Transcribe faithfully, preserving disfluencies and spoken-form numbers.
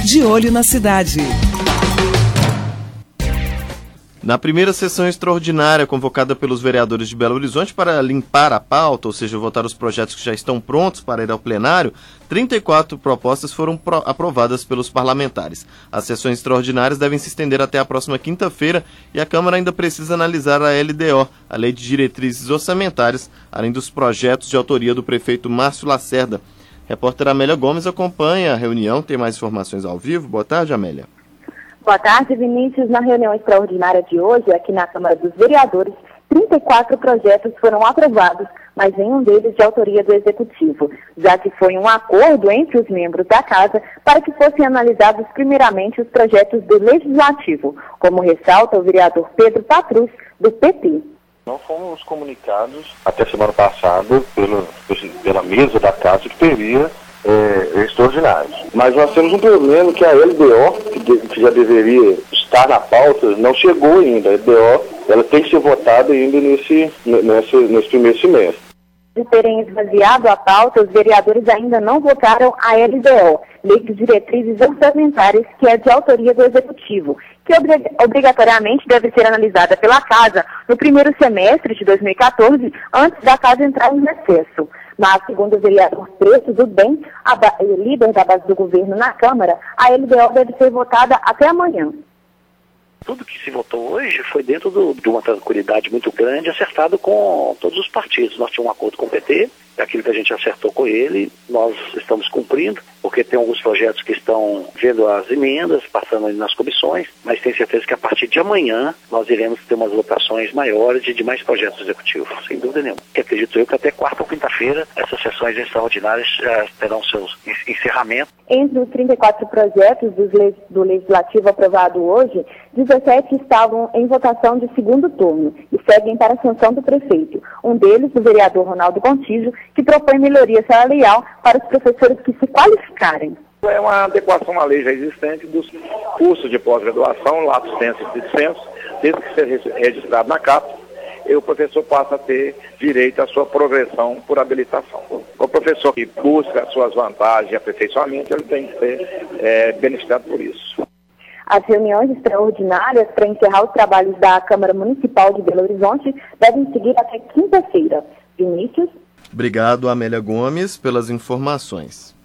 De Olho na Cidade. Na primeira sessão extraordinária convocada pelos vereadores de Belo Horizonte para limpar a pauta, ou seja, votar os projetos que já estão prontos para ir ao plenário, trinta e quatro propostas foram pro- aprovadas pelos parlamentares. As sessões extraordinárias devem se estender até a próxima quinta-feira e a Câmara ainda precisa analisar a L D O, a Lei de Diretrizes Orçamentárias, além dos projetos de autoria do prefeito Márcio Lacerda. Repórter Amélia Gomes acompanha a reunião, tem mais informações ao vivo. Boa tarde, Amélia. Boa tarde, Vinícius. Na reunião extraordinária de hoje, aqui na Câmara dos Vereadores, trinta e quatro projetos foram aprovados, mas nenhum deles de autoria do Executivo, já que foi um acordo entre os membros da Casa para que fossem analisados primeiramente os projetos do Legislativo, como ressalta o vereador Pedro Patrus, do P T. Nós fomos comunicados até semana passada pela, pela mesa da Casa que teria É, extraordinários. Mas nós temos um problema que a L D O, que, de, que já deveria estar na pauta, não chegou ainda. A L D O ela tem que ser votada ainda nesse, nesse, nesse primeiro semestre. De terem esvaziado a pauta, os vereadores ainda não votaram a L D O, Lei de Diretrizes Orçamentárias, que é de autoria do Executivo, que obrig- obrigatoriamente deve ser analisada pela Casa no primeiro semestre de dois mil e quatorze, antes da Casa entrar em recesso. Mas, segundo o vereador Preto do Bem, a ba- líder da base do governo na Câmara, a L D O deve ser votada até amanhã. Tudo que se votou hoje foi dentro do, de uma tranquilidade muito grande, acertado com todos os partidos. Nós tínhamos um acordo com o P T, aquilo que a gente acertou com ele, nós estamos cumprindo, porque tem alguns projetos que estão vendo as emendas, passando aí nas comissões, mas tenho certeza que a partir de amanhã nós iremos ter umas votações maiores de demais projetos executivos, sem dúvida nenhuma. E acredito eu que até quarta ou quinta-feira essas sessões extraordinárias já terão seus encerramentos. Entre os trinta e quatro projetos do, le- do Legislativo aprovado hoje, dezessete estavam em votação de segundo turno e seguem para a sanção do prefeito. Um deles, o vereador Ronaldo Contígio, que propõe melhoria salarial para os professores que se qualificarem. É uma adequação à lei já existente dos cursos de pós-graduação, lato sensu e stricto sensu, desde que seja registrado na CAPES, e o professor passa a ter direito à sua progressão por habilitação. O professor que busca as suas vantagens e aperfeiçoamento, ele tem que ser é, beneficiado por isso. As reuniões extraordinárias para encerrar os trabalhos da Câmara Municipal de Belo Horizonte devem seguir até quinta-feira. Vinícius? Obrigado, Amélia Gomes, pelas informações.